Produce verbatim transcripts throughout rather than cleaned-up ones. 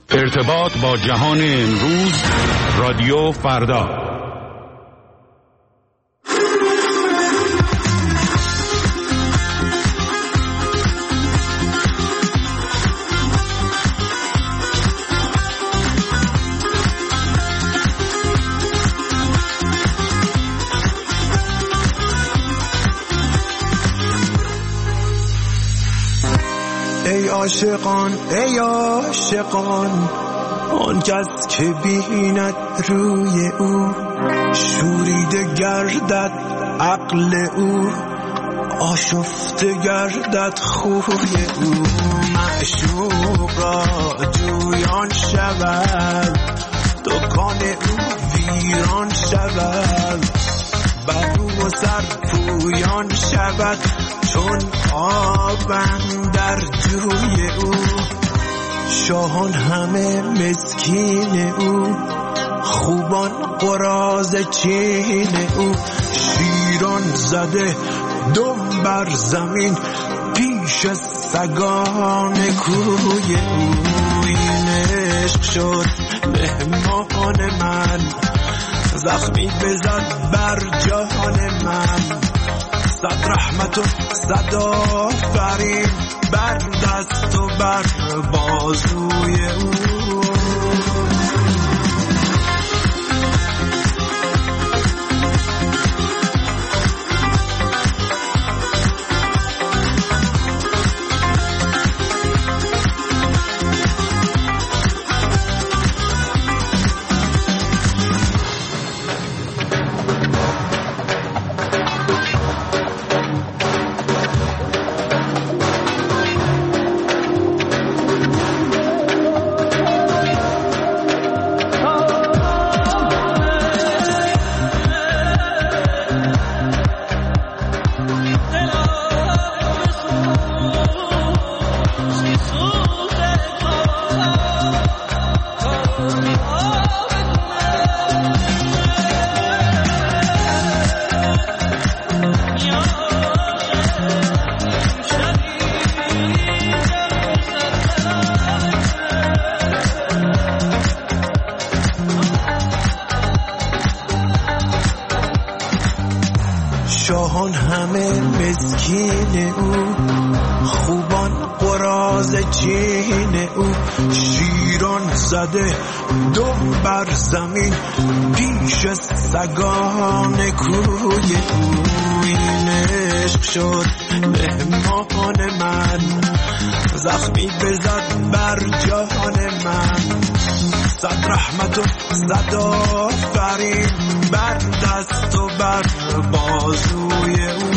ارتباط با جهان امروز، رادیو فردا. ای عاشقان ای عاشقان، آن کس که بیند روی او شوریده گردد عقل او، آشفته گردد خوی او. معشوق را جویان شود، دکان او ویران شود، بر رو و سر پویان شود چون آبم در جوی او. شاهان همه مسکین او، خوبان قراض چین او. شیران زده دم بر زمین پیش سگان کوی او. این عشق شد مهمان من، زخمی بزد بر جان من. صد رحمت و صد آفرین بر دست و بر بازوی او. شاهان همه مسکین او، خوبان قراض چین او. شیران زده دم بر زمین پیش سگان کوی او. این عشق شد مهمان من، زخمی بزد بر جان من. صد رحمت و صد آفرین بر دست و بر بازوی او.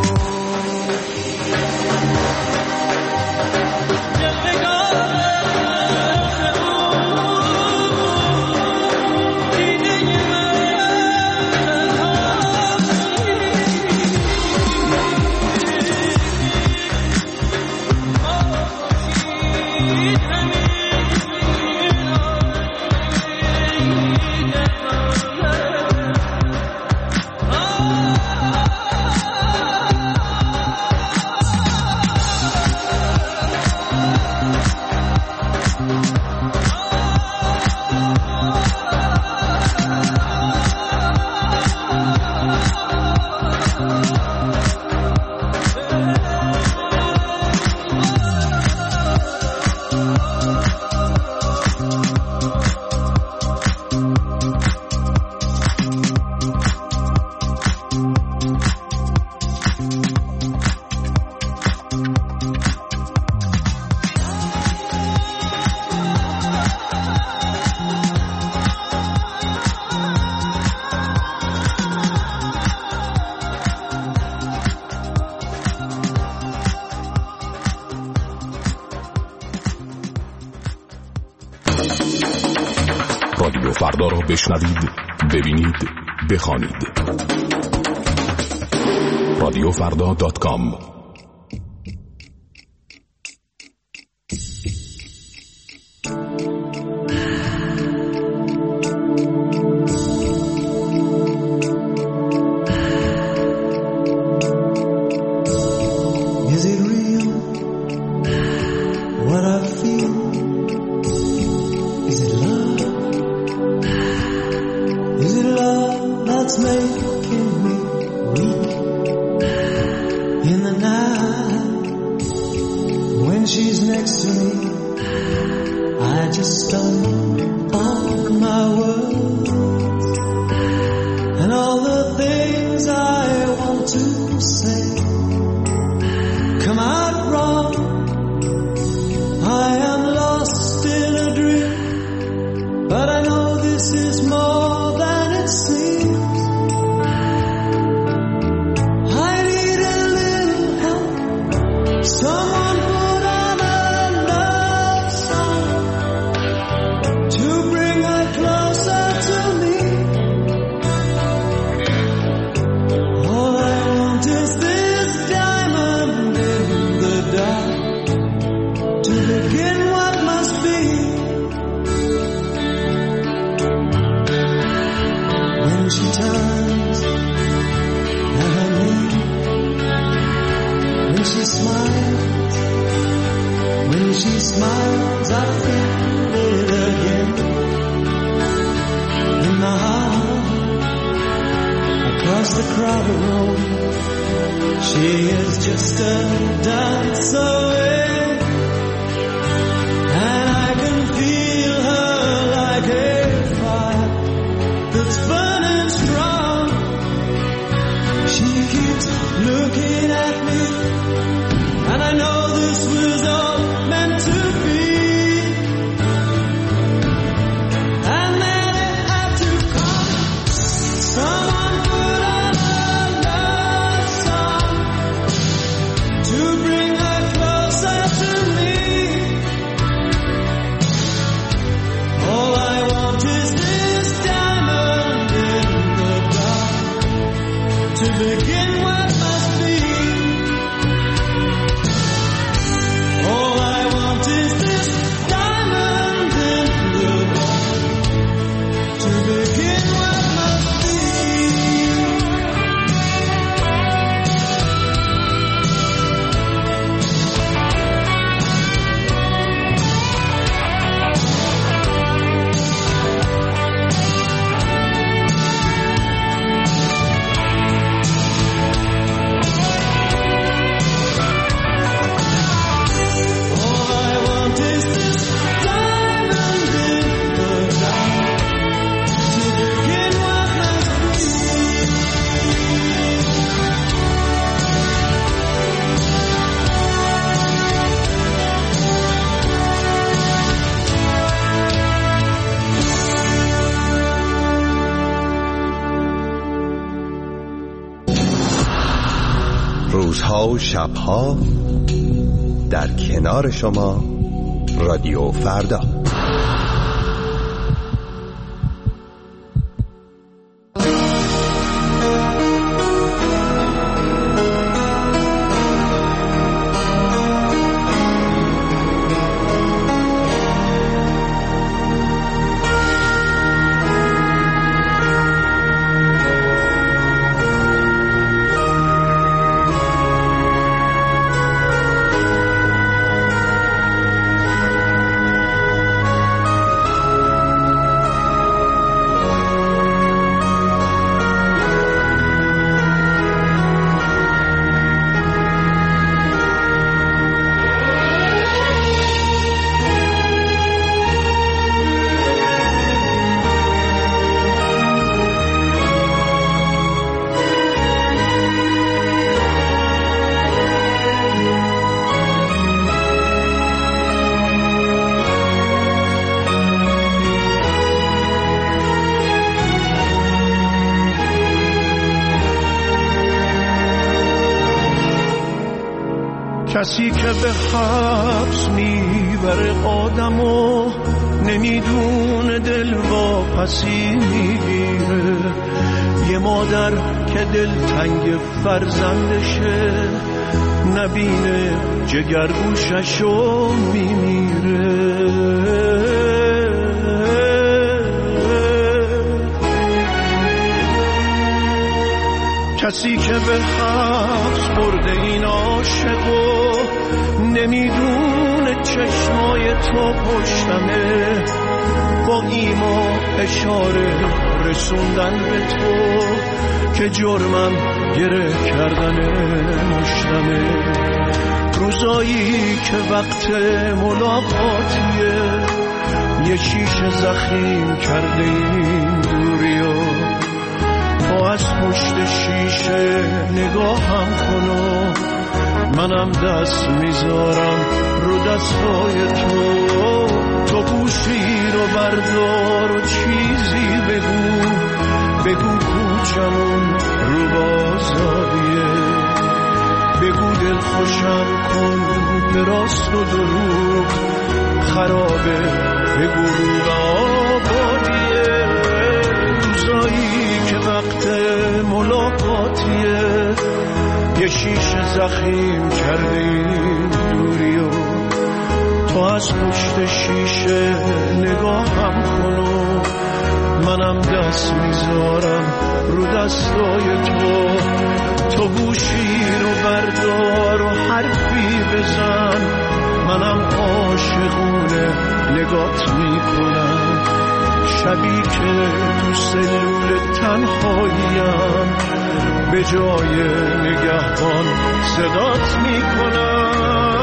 رادیو فردا را بشنوید، ببینید، بخوانید. رادیو فردا دات کام. Is it real what I feel? just stumble on my words, and all the things I want to say come out wrong. I am lost in a dream, but I know this is more than it seems. I need a little help, someone put on a love song to bring her closer to me. All I want is this diamond in the dark to begin what must be. When she turns and her knee, when she smiles, when she smiles, I feel it again in my heart. Across the crowded road, she is just a dance away, and I can feel her like a fire that's burning strong. She keeps looking at me, and I know this was all meant to be. And then it had to come. Someone put on a love song to bring her closer to me. All I want is this diamond in the dark to begin what must be. All I want is this diamond in the dark to begin what must be. All I want is this diamond in the dark to begin what must be. روزها و شبها در کنار شما رادیو فردا. کسی که به حبس میبره آدمو نمیدونه دل واپسی میگیره. یه مادر که دل تنگ فرزندشه نبینه جگرگوششو میمیره. کسی که به حبس برده این عاشقو نمیدونه چشمای تو پشتمه، با ایما اشاره رسوندن به تو که جرمم گره کردن مشتمه. روزایی که وقت ملاقاتیه شیشه زخیم کرده این دوریو، تو از پشت شیشه نگاهم کن و منم دست میذارم رو دستای تو. تو گوشی رو بردار و چیزی بگو، بگو کوچمون رو بازاریه، بگو دل خوشم کن به راست و دروغ خرابه، بگو رو آبادیه. روزایی که وقت ملاقاتیه، یه شیشه زخیم کرده این دوریو، تو از پشت شیشه نگاهم کن و منم دست میذارم رو دستای تو. تو گوشی رو بردار و حرفی بزن، منم عاشقونه نگات میکنم. شبی که تو سلول تنهاییم، به جای نگهبان صدات میکنم.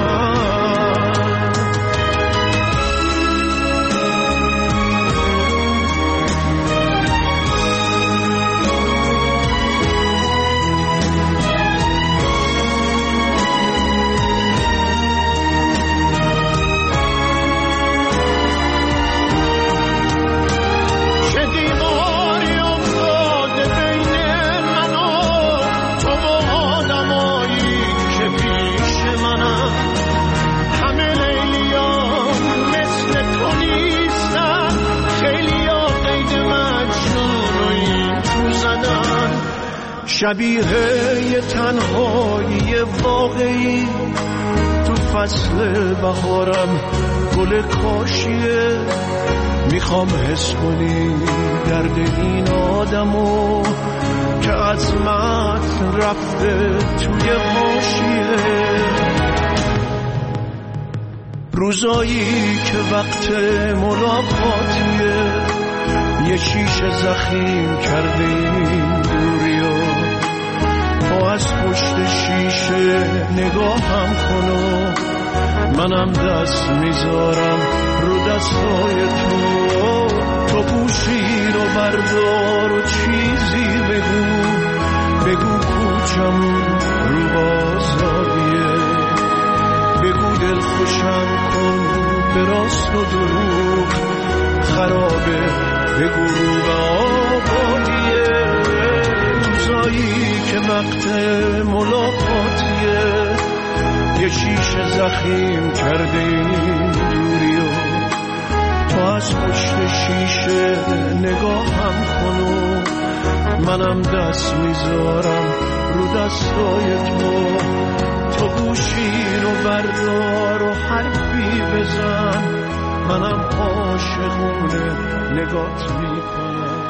شبیه یه تنهایی واقعی، تو فصل بهارم گل کاشیه. میخوام حس کنی درد این آدمو که عظمت رفته توی حاشیه. روزایی که وقت ملاقاتیه، یه شیشه زخیم کرده این دوریو، تو از پشت شیشه نگاهم کن و منم دست میذارم رو دستای تو. تو گوشی رو بردار و چیزی بگو، بگو کوچمون رو بازاریه، بگو دل خوشم کن به راست و دروغ خرابه، بگو رو آبادیه. روزایی که وقت ملاقاتیه، یه شیشه زخیم کرده این دوریو، تو از پشت شیشه نگاهم کن و منم دست میذارم رو دستای تو. تو گوشی رو بردار و حرفی بزن، منم عاشقونه نگات میکنم.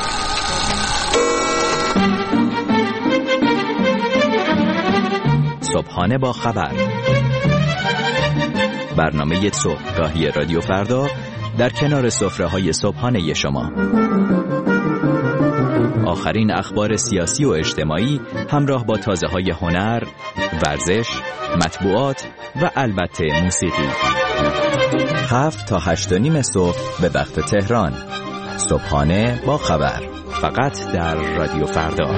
صبحانه با خبر، برنامه صبحگاهی رادیو فردا در کنار سفره‌های صبحانه شما. آخرین اخبار سیاسی و اجتماعی همراه با تازه‌های هنر، ورزش، مطبوعات و البته موسیقی. هفت تا هشت و نیم صبح به وقت تهران. صبحانه با خبر، فقط در رادیو فردا.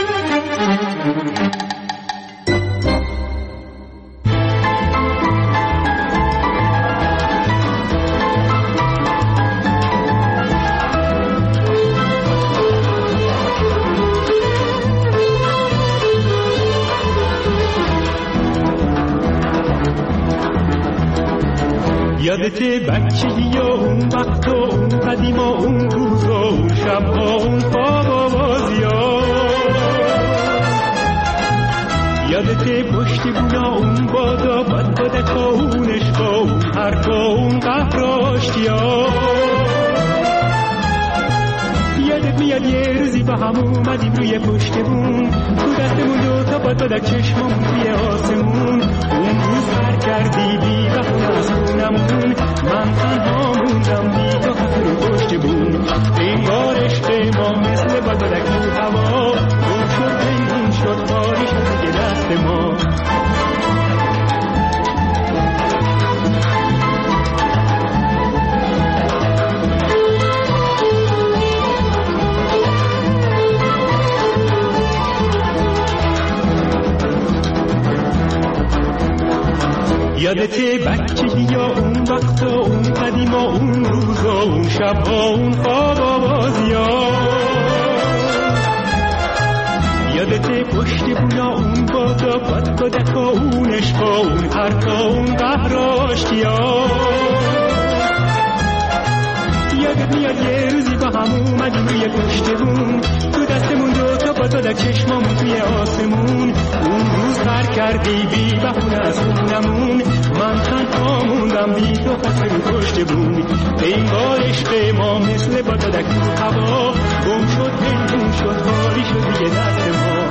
یادته بچگی و اون وقت و اون قدیم و اون روز و اون شب و اون خواب و بازی ها، یادته پشت بونا اون بادا بد بدک و اون عشق و اون حرف و اون قهر و آشتی ها. یادت میاد یه روزی با هم اومدیم روی پشتمون، تو دستمون دو تا بد بدک چشممون توی آسمون. اون روز هر کردی بی بخونه از خونمون، من تنها موندم بی تو خط رو پشت بون. این بار عشق ما مثل بادبادک رو هوا، گم شد پیمون شد خالی شد دیگه دست ما. یادته بچگی یا اون وقتا، اون قدیما، اون روزا، اون شبها، اون خوابا بازیا؟ یادته پشت بونا اون بادا، باد بادکا، اون عشقا، اون حرفا، اون قهراشتیا؟ یادت میاد یه روزی با هم اومدیم روی پشت بون، تو دستمون دو تا با تا چشمامون توی آسمون. اون روز سر کردی بی بهونه از خونمون، من تنها موندم بی تو خسته رو پشت بون. انگار عشق ما مثل با تا تو هوا، گم شد پنهون شد خالی شد دیگه دست ما.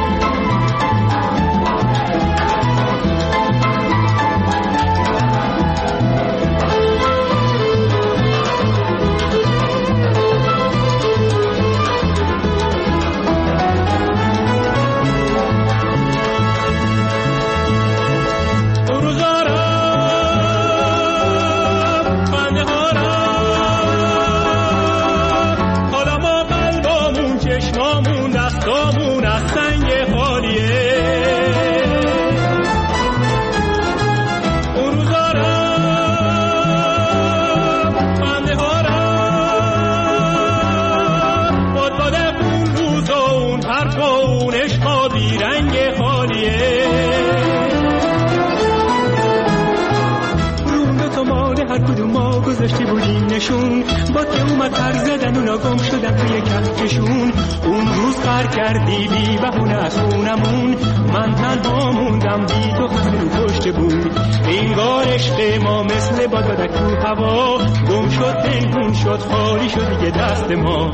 گذاشته بودیم نشون، با که اومد پر زدن اونا گم شدن توی کفشون. اون روز قر کردی بی بهونه از خونمون، من تنها موندم بی تو خسته رو پشت بود. انگار عشق ما مثل بادک تو هوا، گم شد پنهون شد خالی شد دیگه دست ما.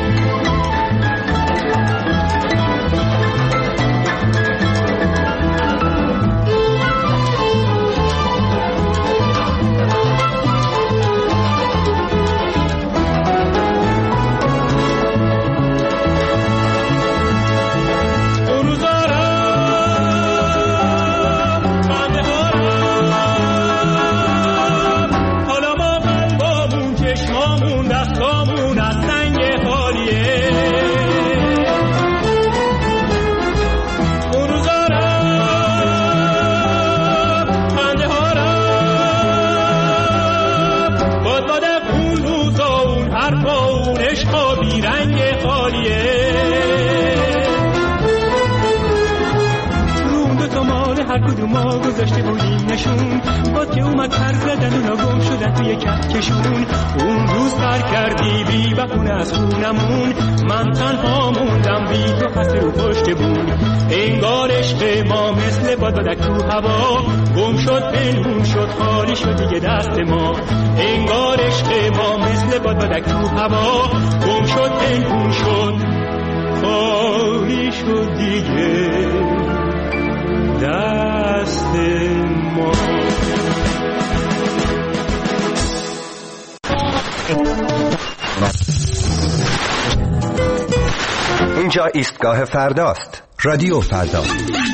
ما گذاشته بودیم نشون، با که اومد پر زدن اونا گم شدن توی کفشون. اون روز سر کردی بی بهونه از خونمون، من تنها موندم بی تو خسته رو پشت بود. انگار عشق ما مثل بادک تو هوا، گم شد پنهون شد خالی شد دیگه دست ما. انگار عشق ما مثل بادک تو هوا، گم شد پنهون شد خالی شد دیگه دست ما. اینجا ایستگاه فرداست. رادیو فردا.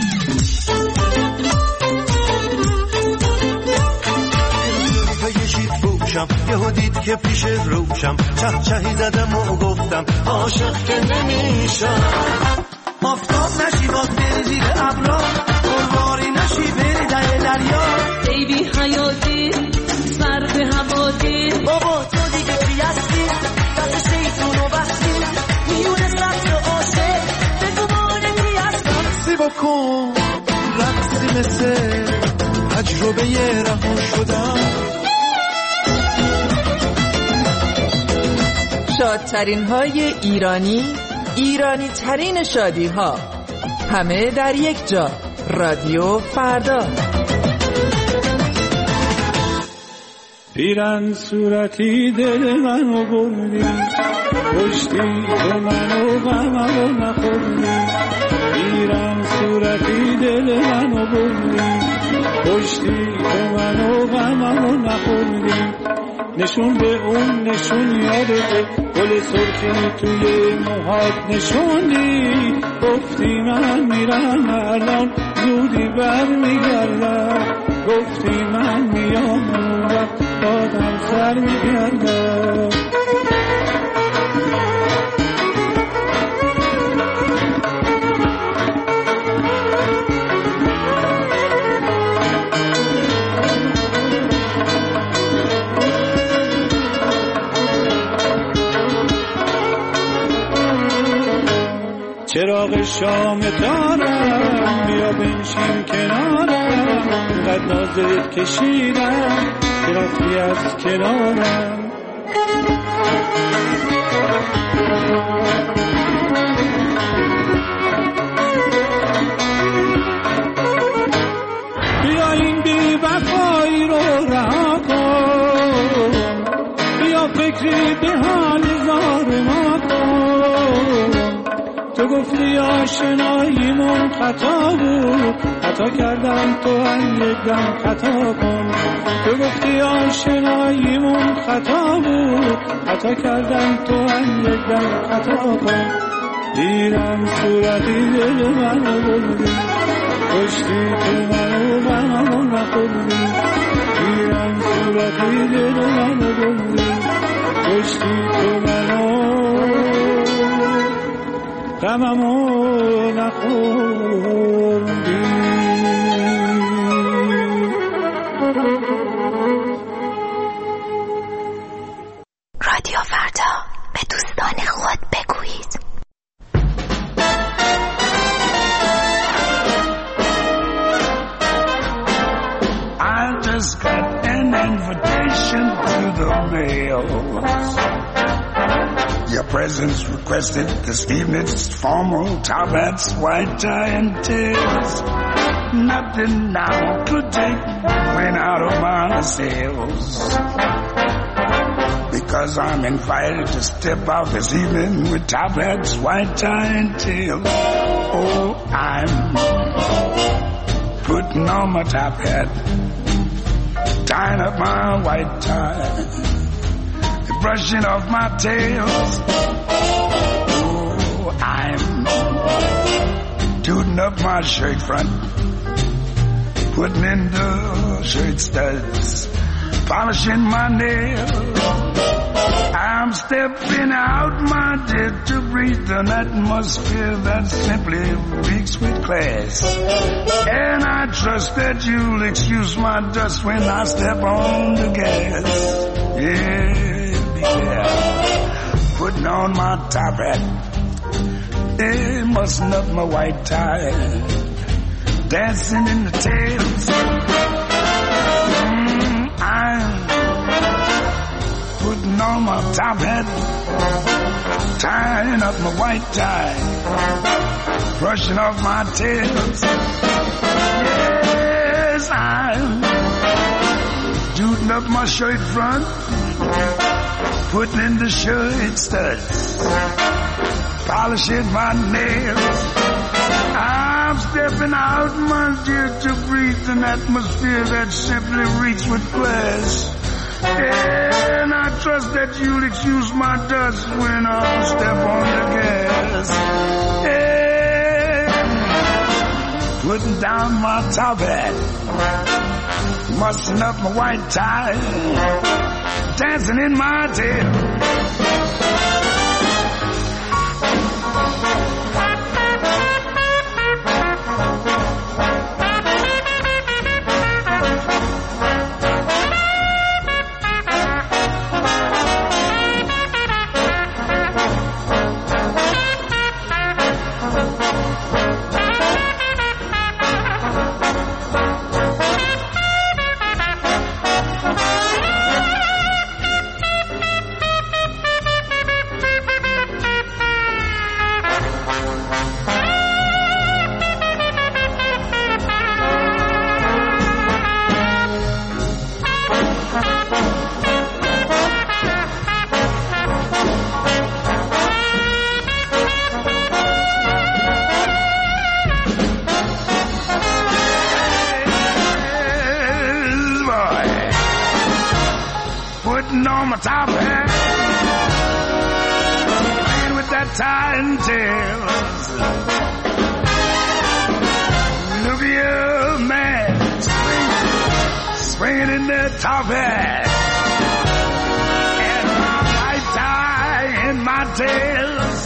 یهو دید که پیش روشم، چه چهی زدم و گفتم عاشق که نمیشم. آفتاب نشی باز بری زیر ابرا، قرواری نشی بری در دریا. ای بی حیاتی سر به هوادی، بابا تو دیگه چی هستی؟ دست شیطون و بستی میونه سبز و عاشق، بگو مانه کی هستم. سی بکن رقصی مثل تجربه یه رها شدم. شادترین های ایرانی، ایرانی ترین شادی ها، همه در یک جا. رادیو فردا. پیرن صورتی دل منو بردی، پشتی تو منو غممو نخوردی. پیرن صورتی دل منو بردی، پشتی تو منو غممو نخوردی. نشون به اون نشون یادته، گل سرخی توی موهات نشوندی. گفتی من میرم الان زودی بر میگردم، گفتی من میام اون وقت بادم سر میگردم. چراغ شام دارم بیا بنشین کنارم اینقدر نازت کشیدم که رفتی از کنارم بیا این بی وفایی رو رها کن بیا فکری به حال زار ما کن تو گفتی آشناییمون خطا بود خطا کردم تو هم یک دم خطا کن تو گفتی آشناییمون خطا بود خطا کردم تو هم یک دم خطا کن دیرم صورتی دل منو بردی کشتی تو منو غممو نخوردی دیرم صورتی دل منو بردی کشتی تو منو غممو نخوردی رادیو فردا به دوستان خود بگویید. I just got an invitation to the mail. Your presence requested this evening's formal top hats, white tie and tails. Nothing now could take the wind out of my sails. Because I'm invited to step out this evening with top hats, white tie and tails. Oh, I'm putting on my top hat, tying up my white tie, brushing off my tails. Oh, I'm tooting up my shirt front, putting in the shirt studs, polishing my nails. I'm stepping out, my dear, to breathe an atmosphere that simply reeks with class. And I trust that you'll excuse my dust when I step on the gas. Yeah, yeah. Putting on my top hat, yeah, mussing up my white tie, dancing in the tails. Mm, I'm putting on my top hat, tying up my white tie, brushing off my tails. Yes, I'm tooting up my shirt front, putting in the shirt studs, polishing my nails. I'm stepping out, my dear, to breathe an atmosphere that simply reeks with glass. And I trust that you'll excuse my dust when I step on the gas. And putting down my top hat, mussing up my white tie, dancing in my tail. On my top hat, playing with that tie and tails. Look at you, man, swinging, swinging in that top hat, and my white tie and my tails.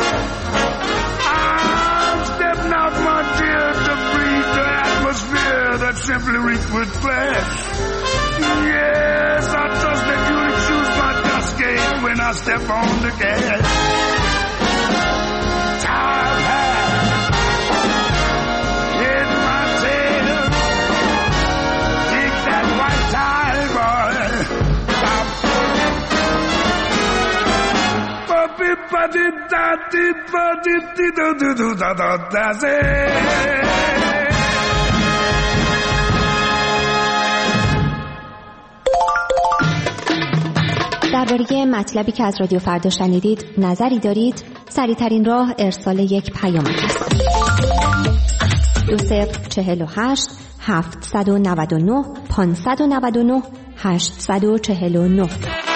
I'm stepping out, my dear, to breathe the atmosphere that simply reeks with flesh. Yes, I trust that you'll excuse my dust gate when I step on the gas. Top hat, ba di da di ba di di do do do da da da ze. درباره مطلبی که از رادیو فردا شنیدید نظری دارید؟ سریع‌ترین راه ارسال یک پیام است. دو صفر چهل و هشت هفتصد و نود و نه پانصد و نود و نه هشتصد و چهل و نه.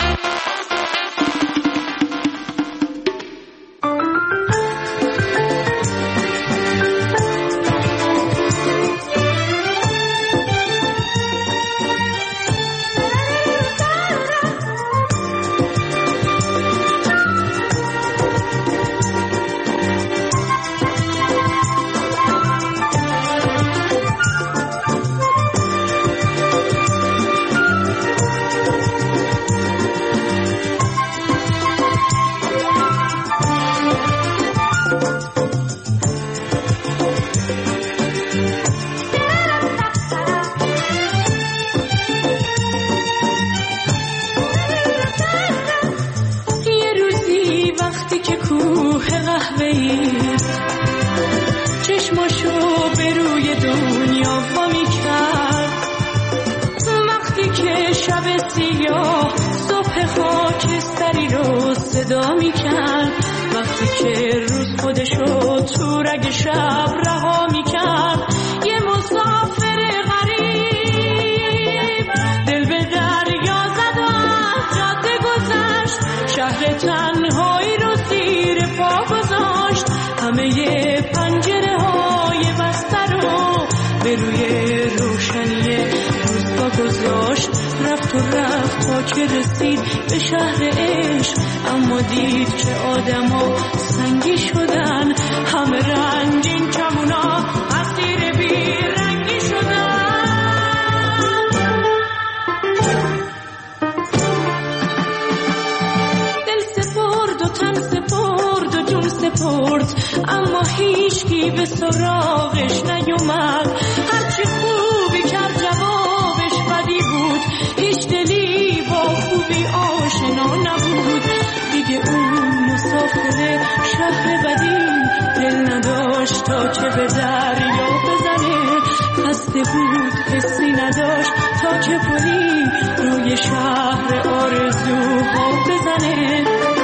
اما هیچکی به سراغش نیومد. هرچی خوبی کرد جوابش بدی بود. هیچ دلی با خوبی آشنا نبود. دیگه اون مسافر شهر بدی دل نداشت تا که به دریا بزنه. خسته بود حسی نداشت تا که پلی روی شهر آرزوها بزنه.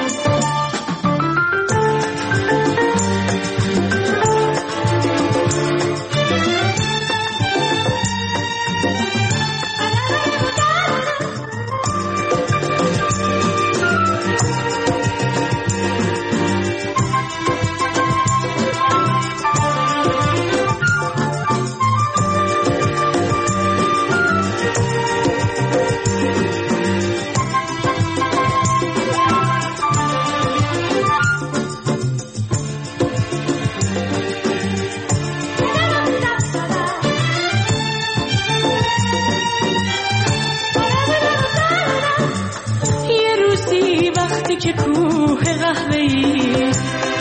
که کوه قهوه‌ای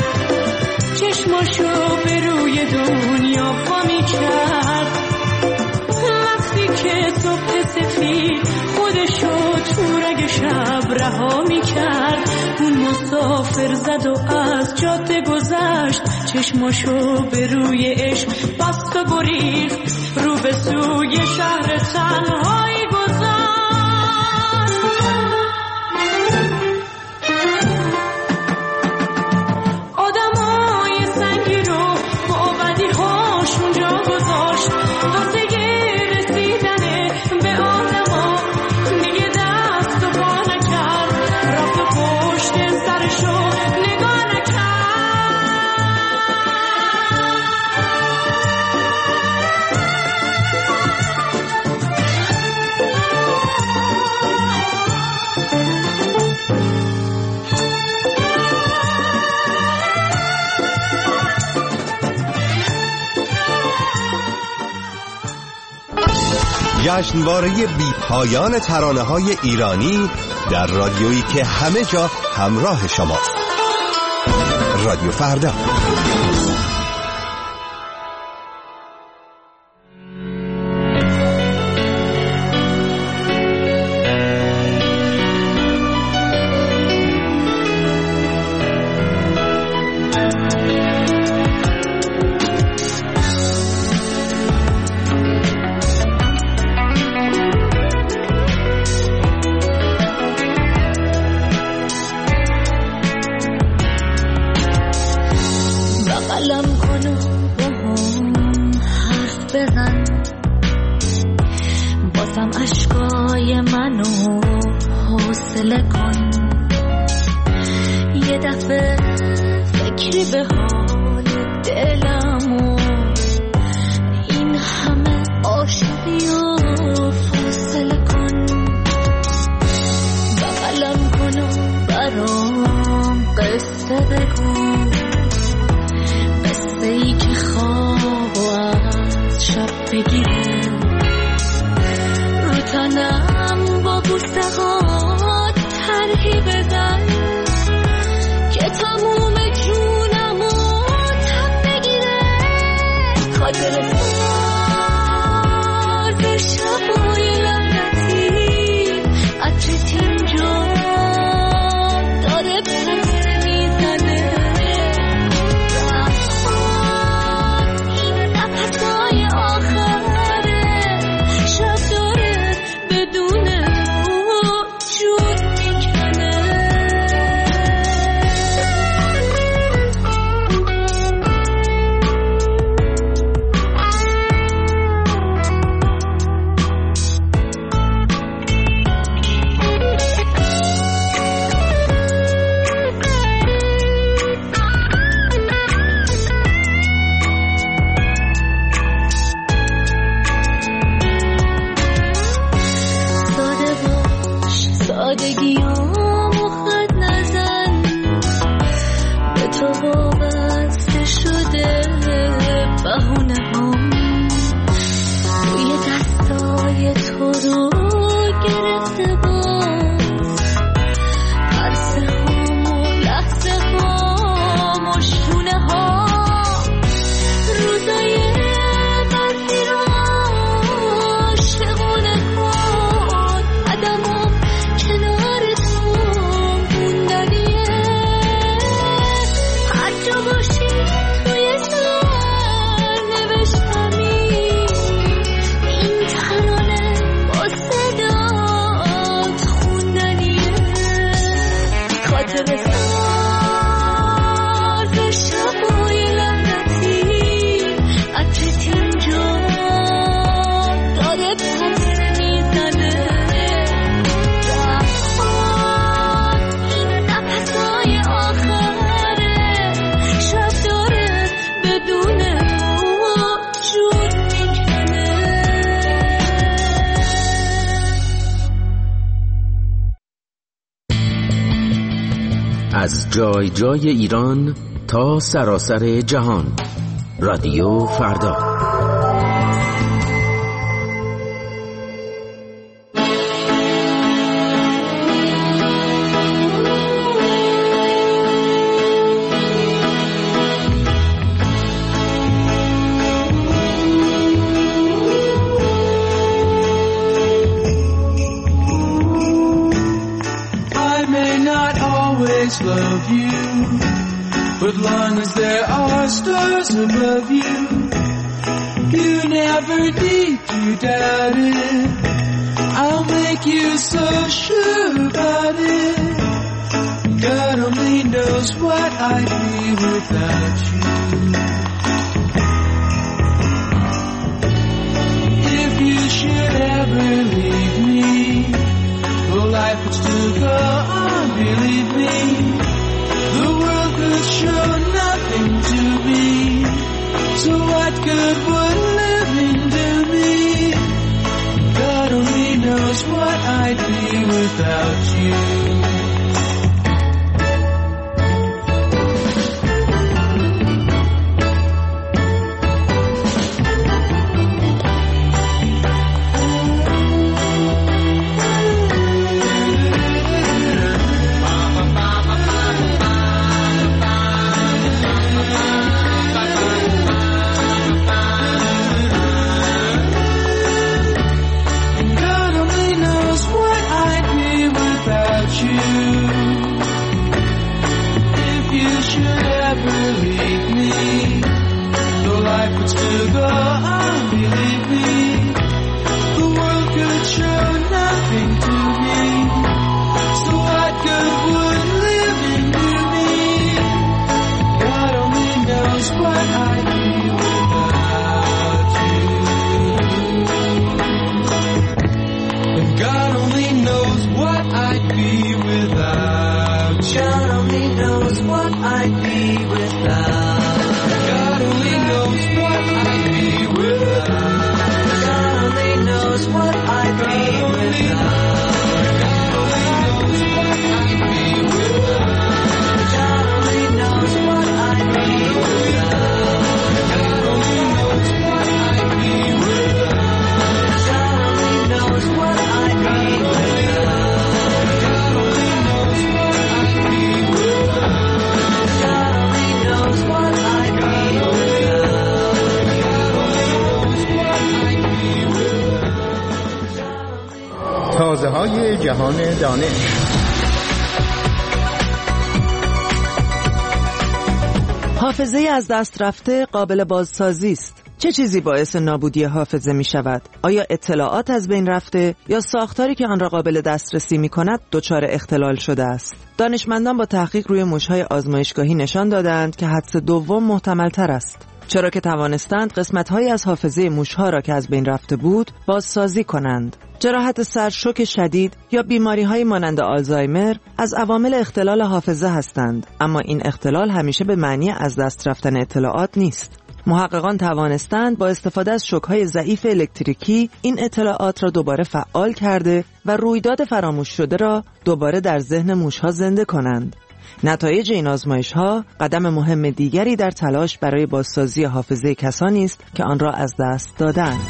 چشماشو به روی دنیا خامی کرد. وقتی که صبح سفید خودشو تو رگ شب رها می کرد. اون مسافر زد و از جاده گذشت. چشماشو به روی عشق بست و گریخت. رو به سوی شهر تنهایی گذاشت. جشنواره بی پایان ترانه‌های ایرانی در رادیویی که همه جا همراه شماست. رادیو فردا. بزن، بازم اشکای منو حوصله کن. یه دفعه فکری به حال دلم و این همه عاشقی و فاصله کن. بغلم کن و برام قصه بگو، قصه ای که خواب و از شب بگیره. رو تنم با بوسه ها طرحی بزن که تموم جونم و تب بگیره. خاطر ساز شبای لعنتی عطرت اینجا داره پس میزنه. این نفسای آخره شب داره بدون تو جون میکنه. ساده باش، سادگیامو خط نزن، به تو وابسته شده بهونه هم. روی دستای تو رو گرفته باز، عرصه هم و لحظه هم و شونه ها. روزای برفی رو عاشقونه کن، قدمم کنار تو موندنیه. هر جا باشی توی سر نوشتمی این ترانه با صدات خوندنیه. خاطر ساز شبای لعنتی عطرت اینجا داره پس میزنه. این نفسای آخره شب داره بدون تو جون میکنه. از جای جای ایران تا سراسر جهان، رادیو فردا. I may not always love you, but long as there are stars above you, you never need to doubt it. I'll make you so sure about it. God only knows what I'd be without you. If you should ever leave me, well, life would still go on, believe me. The world could show nothing to me, so what good would living do me? God only knows what I'd be without you. God only knows what I'd be without you. If you should ever leave me, though life would still go on, believe me. The world could show nothing to me, so what good would living do me? God only knows what I'd be without you. God only knows what I'd be without. God only knows what I'd be without. God only knows what I'd be without. God only knows what I'd be without. God only knows what I'd be without. God only knows what I'd be without. God only knows what I'd be without. God only knows what I'd be without. God only knows what I'd be without. تازه های جهان دانش. حافظه از دست رفته قابل بازسازی است. چه چیزی باعث نابودی حافظه می شود؟ آیا اطلاعات از بین رفته یا ساختاری که آن را قابل دسترسی می کند دچار اختلال شده است؟ دانشمندان با تحقیق روی موش‌های آزمایشگاهی نشان دادند که حدس دوم محتمل تر است. چرا که توانستند قسمت‌هایی از حافظه موش‌ها را که از بین رفته بود بازسازی کنند. جراحت سر، شوک شدید یا بیماری‌های مانند آلزایمر از عوامل اختلال حافظه هستند، اما این اختلال همیشه به معنی از دست رفتن اطلاعات نیست. محققان توانستند با استفاده از شوک‌های ضعیف الکتریکی این اطلاعات را دوباره فعال کرده و رویداد فراموش شده را دوباره در ذهن موش‌ها زنده کنند. نتایج این آزمایش‌ها قدم مهم دیگری در تلاش برای بازسازی حافظه کسانی است که آن را از دست دادند.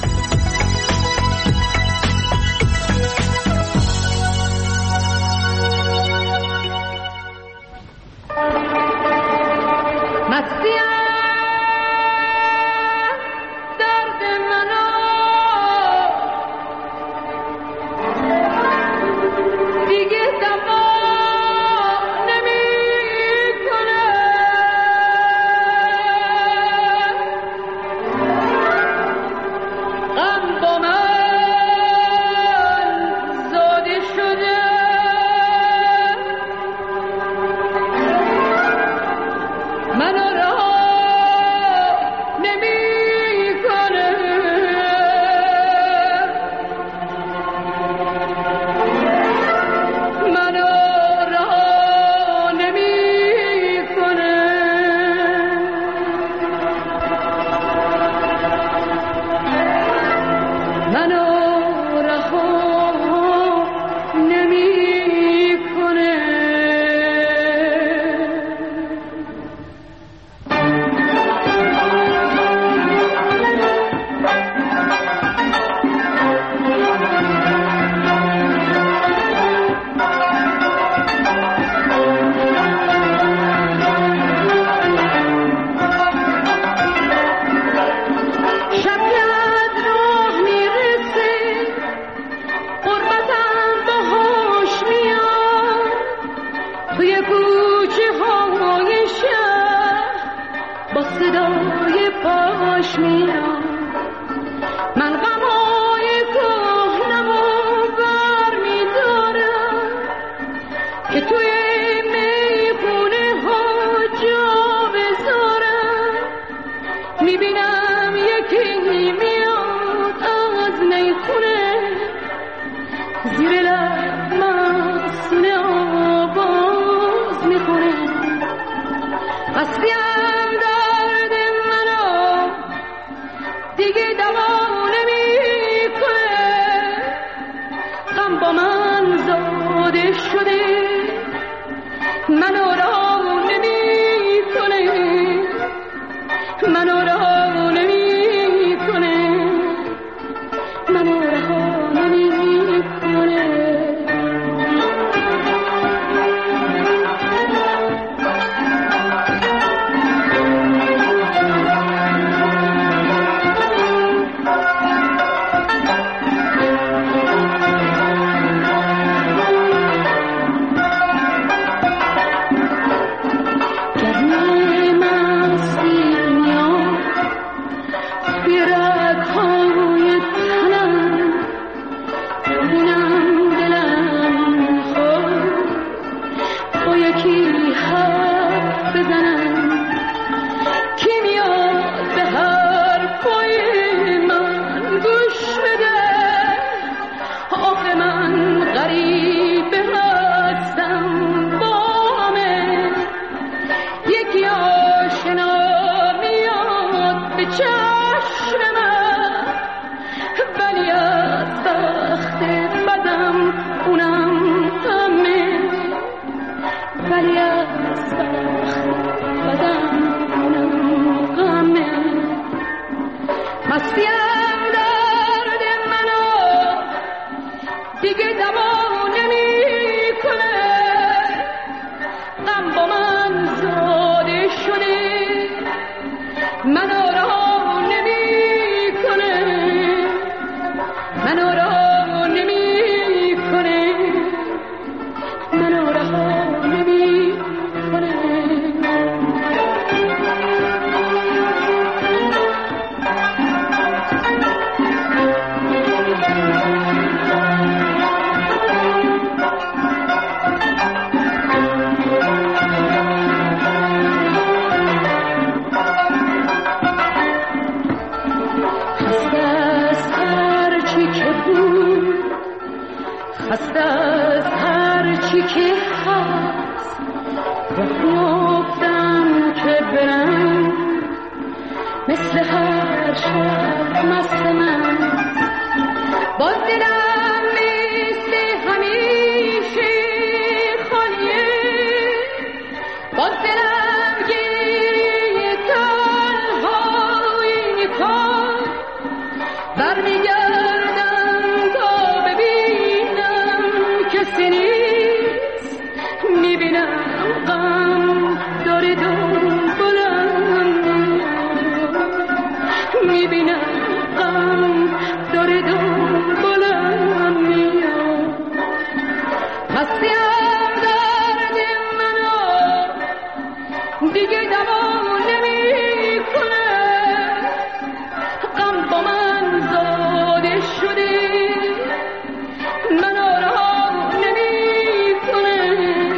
آخه من غریب هستم با ولی از بدم غمه مستیم درد منو دیگه دوا نمی کنه غم با من زاده شده منو رها نمی کنه منو رها نمی کنه منو رها نمی کنه خسته از هر چی که هست رفتم که برم مثل هر شب مست من باز دلم مثل همیشه خالیه باز دلم گریه تنهایی کن برمیگردم تا ببینم کسی نیست میبینم غم داره دنبالم میبینم غم داره دنبالم میاد مستیم درد منو دیگه دوا نمی کنه غم با من زاده شده منو رها نمی کنه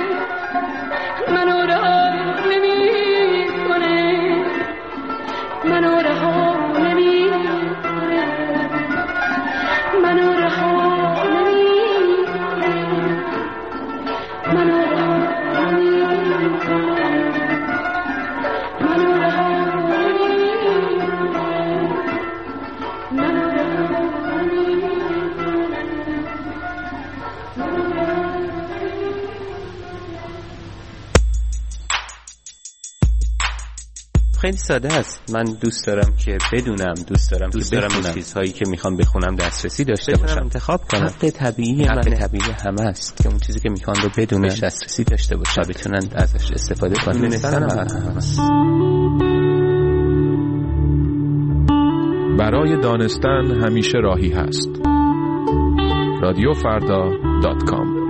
منو رها نمی کنه منو رها نمی کنه منو رها نمی کنه منو رها نمی کنه منو رها نمی کنه منو رها نمی خیلی ساده است. من دوست دارم که بدونم، دوست دارم دوست که دارم به چیزهایی که میخوام بخونم دسترسی داشته باشم، انتخاب کنم. حق طبیعی من، حق طبیعی همه است که اون چیزی که میخوان رو بدونن دسترسی داشته باشن، بتونن ازش استفاده کنن. دونستن است. برای دانستن همیشه راهی هست. رادیو فردا دات کام.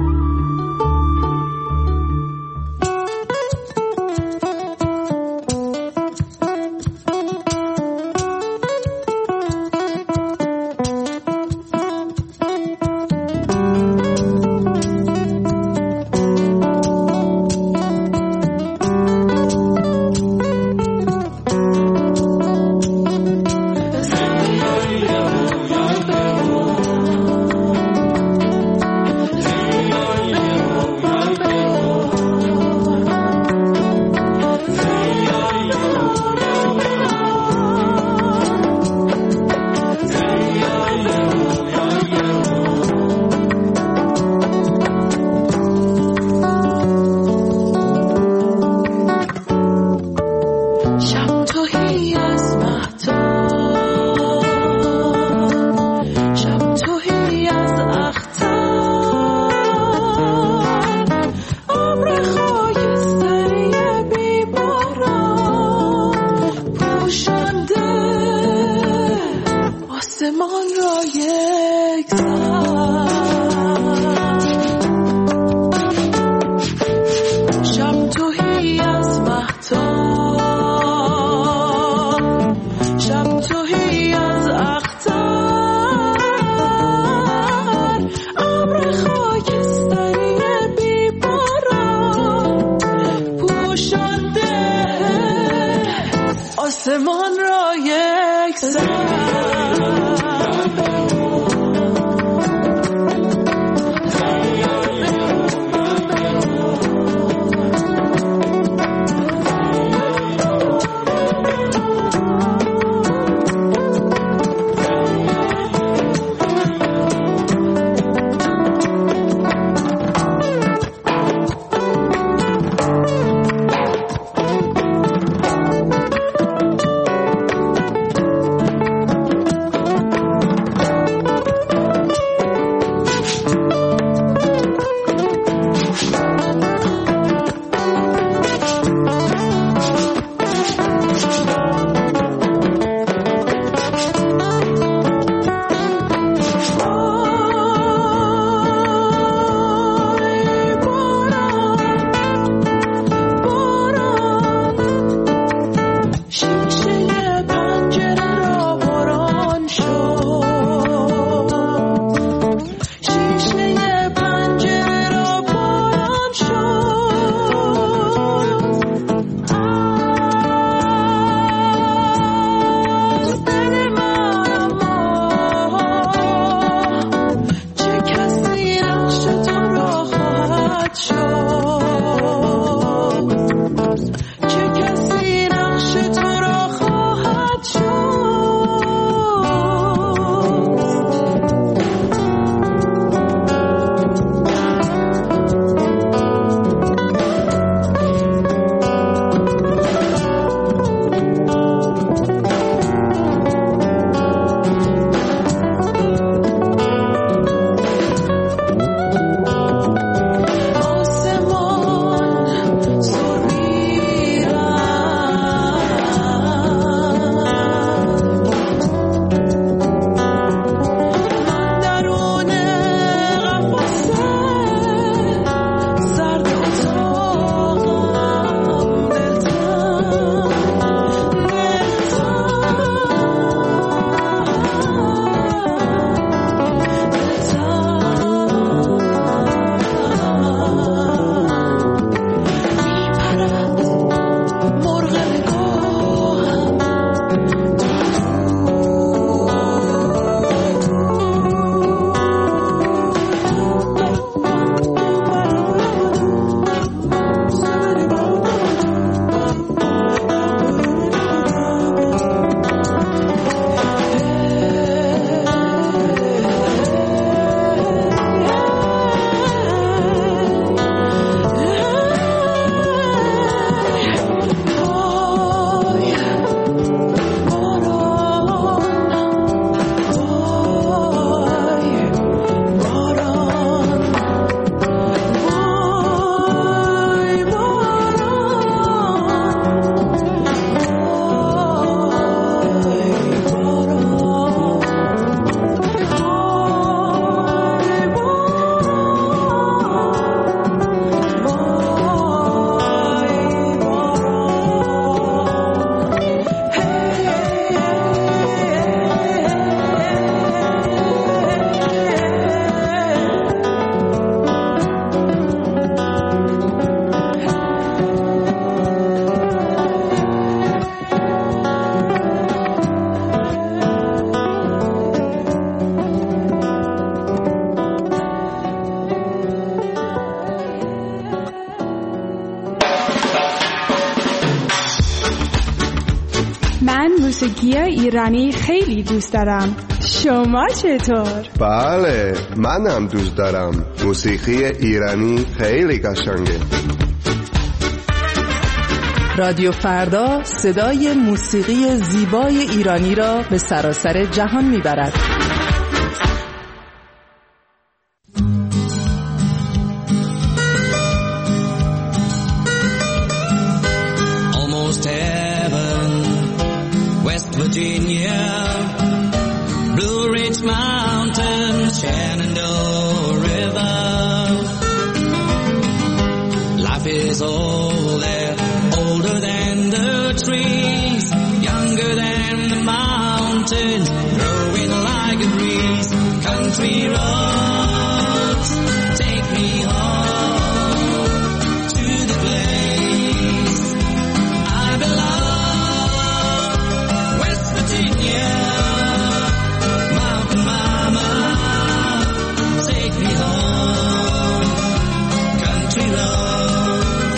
موسیقی ایرانی خیلی دوست دارم. شما چطور؟ بله، من هم دوست دارم. موسیقی ایرانی خیلی قشنگه. رادیو فردا صدای موسیقی زیبای ایرانی را به سراسر جهان میبرد. Almost heaven, West Virginia, Blue Ridge Mountains, Shenandoah River. Life is old there, older than the trees, younger than the mountains, growing like a breeze. Country roads, take me home to the place I belong. West Virginia, mountain mama, take me home. Country roads,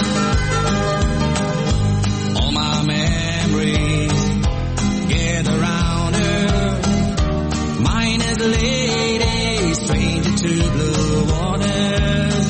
all my memories gather round her. Mine as a lady, stranger to blue waters.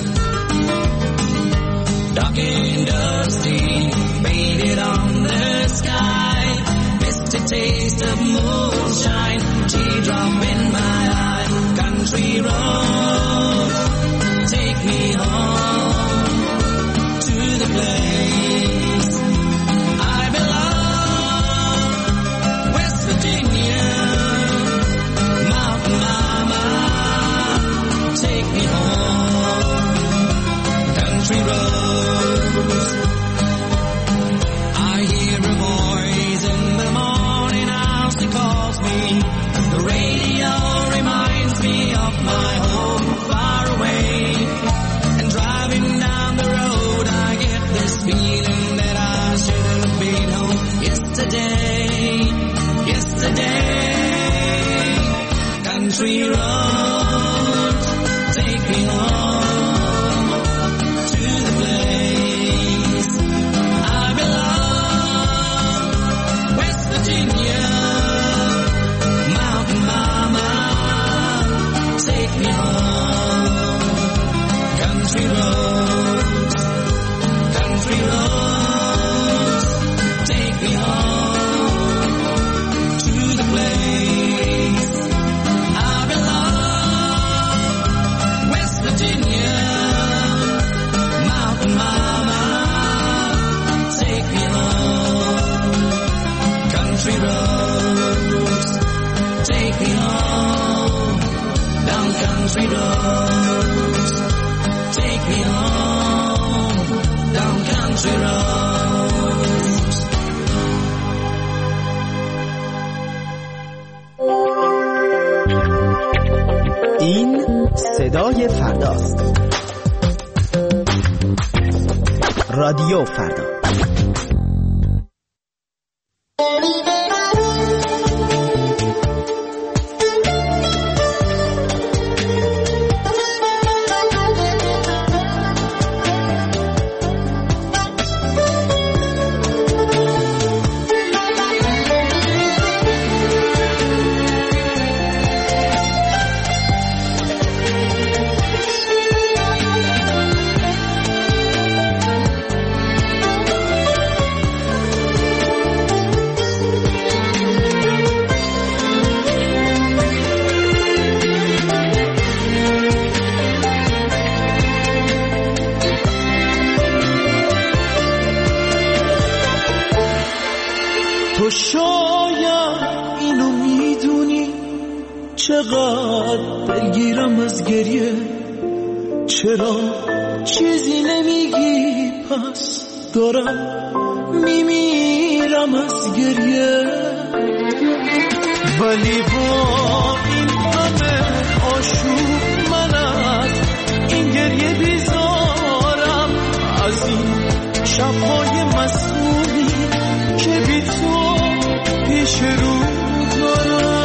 Dark and dusty, painted on the sky. Misty taste of moonshine, teardrop in my eye. Country roads, take me home to the place I belong. West Virginia, mountain mama, take me home. Country roads, I hear a voice in the morning house that calls me. The radio reminds me of my home far away. And driving down the road I get this feeling that I should have been home yesterday, yesterday. Country roads, take me home to the place I belong. West Virginia, mountain mama, take me home. Country roads, country roads, take me home to the place I belong. West Virginia, mountain mama, take me home. Country roads, take me home. Down country roads, take me home. Down country roads. این صدای فرداست. رادیو فردا. تو شاید اینو میدونی چقدر دلگیرم از گریه، چرا چیزی نمیگی؟ پس دارم میمیرم از گریه، ولی با این همه آشوب من از این گریه بیزارم، از این شبهای مسئولی که بی تو پیش رو دارم.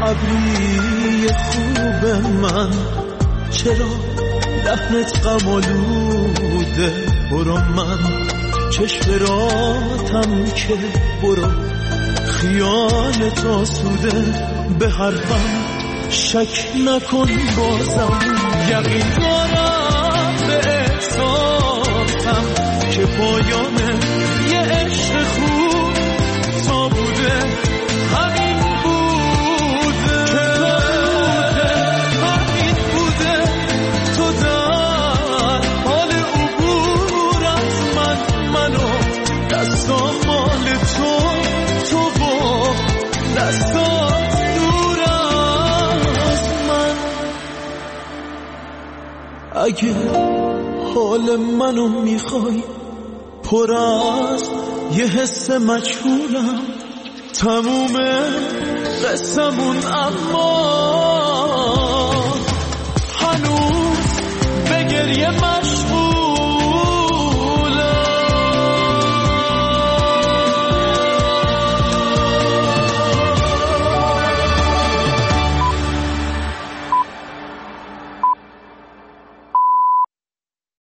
ابری خوب من، چرا لحنت غم آلوده؟ برو من چشم راتم که برو، خیالت آسوده به حرفم شک نکن بازم، یقین دارم به احساسم که پایان یه عشق خوب تا بوده، همین بوده که همین بوده. تو در حال عبور از من، منو دستام مال تو، تو با دستات دور از من. اگه حال منو میخوای پر از یه حس مجهولم، تموم قسمون اما هنوز به گریه من